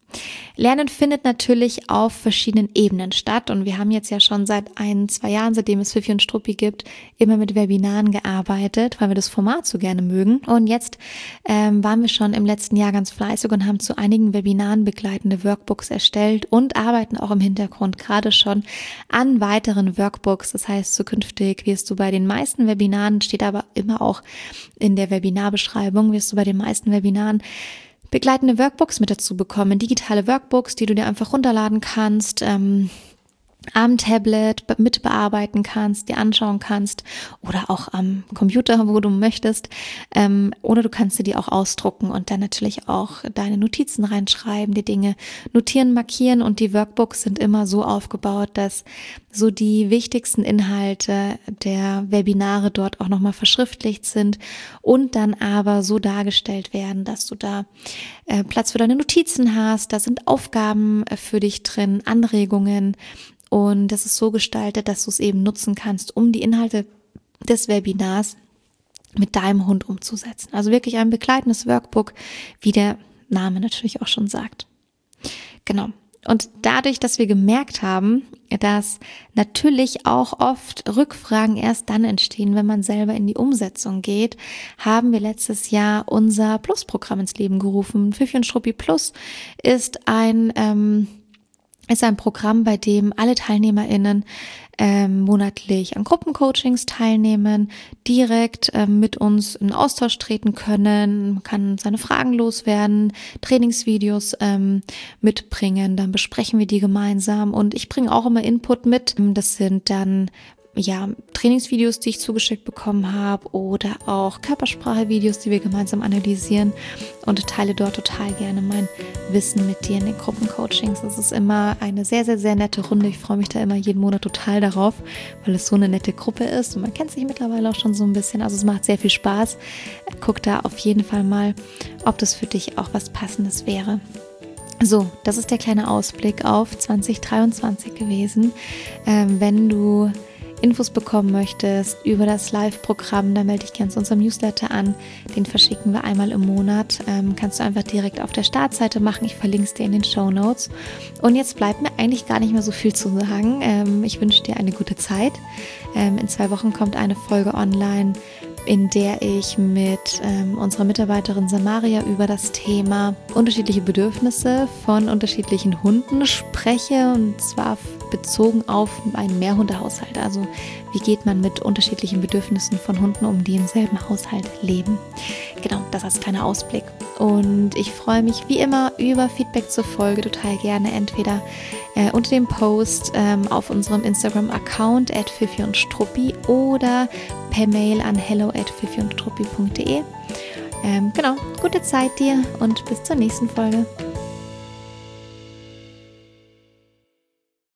Lernen findet natürlich auf verschiedenen Ebenen statt und wir haben jetzt ja schon seit ein, zwei Jahren, seitdem es Fifi und Struppi gibt, immer mit Webinaren gearbeitet, weil wir das Format so gerne mögen. Und jetzt ähm, waren wir schon im letzten Jahr ganz fleißig und haben zu einigen Webinaren begleitende Workbooks erstellt und arbeiten auch im Hintergrund gerade schon an weiteren Workbooks. Das heißt, zukünftig wirst du bei den meisten Webinaren, steht aber immer auch in der Webinarbeschreibung, wirst du bei den meisten Webinaren begleitende Workbooks mit dazu bekommen, digitale Workbooks, die du dir einfach runterladen kannst, ähm, am Tablet mit bearbeiten kannst, dir anschauen kannst oder auch am Computer, wo du möchtest. Ähm, oder du kannst dir die auch ausdrucken und dann natürlich auch deine Notizen reinschreiben, die Dinge notieren, markieren und die Workbooks sind immer so aufgebaut, dass so die wichtigsten Inhalte der Webinare dort auch nochmal verschriftlicht sind und dann aber so dargestellt werden, dass du da äh, Platz für deine Notizen hast, da sind Aufgaben äh, für dich drin, Anregungen. Und das ist so gestaltet, dass du es eben nutzen kannst, um die Inhalte des Webinars mit deinem Hund umzusetzen. Also wirklich ein begleitendes Workbook, wie der Name natürlich auch schon sagt. Genau. Und dadurch, dass wir gemerkt haben, dass natürlich auch oft Rückfragen erst dann entstehen, wenn man selber in die Umsetzung geht, haben wir letztes Jahr unser Plus-Programm ins Leben gerufen. Fifi und Struppi Plus ist ein ähm, ist ein Programm, bei dem alle TeilnehmerInnen ähm, monatlich an Gruppencoachings teilnehmen, direkt ähm, mit uns in Austausch treten können, man kann seine Fragen loswerden, Trainingsvideos ähm, mitbringen, dann besprechen wir die gemeinsam und ich bringe auch immer Input mit. Das sind dann ja, Trainingsvideos, die ich zugeschickt bekommen habe oder auch Körpersprache-Videos, die wir gemeinsam analysieren und teile dort total gerne mein Wissen mit dir in den Gruppencoachings. Das ist immer eine sehr, sehr, sehr nette Runde. Ich freue mich da immer jeden Monat total darauf, weil es so eine nette Gruppe ist und man kennt sich mittlerweile auch schon so ein bisschen. Also es macht sehr viel Spaß. Guck da auf jeden Fall mal, ob das für dich auch was Passendes wäre. So, das ist der kleine Ausblick auf zwanzig dreiundzwanzig gewesen. Ähm, wenn du Infos bekommen möchtest über das Live-Programm, dann melde dich gerne zu unserem Newsletter an. Den verschicken wir einmal im Monat. Ähm, kannst du einfach direkt auf der Startseite machen. Ich verlinke es dir in den Shownotes. Und jetzt bleibt mir eigentlich gar nicht mehr so viel zu sagen. Ähm, ich wünsche dir eine gute Zeit. Ähm, in zwei Wochen kommt eine Folge online, in der ich mit ähm, unserer Mitarbeiterin Samaria über das Thema unterschiedliche Bedürfnisse von unterschiedlichen Hunden spreche und zwar bezogen auf einen Mehrhundehaushalt. Also wie geht man mit unterschiedlichen Bedürfnissen von Hunden um, die im selben Haushalt leben. Genau, das als kleiner Ausblick. Und ich freue mich wie immer über Feedback zur Folge total gerne, entweder äh, unter dem Post ähm, auf unserem Instagram-Account at fifi und struppi oder per Mail an hello at fifi und struppi punkt de. Ähm, genau, gute Zeit dir und bis zur nächsten Folge.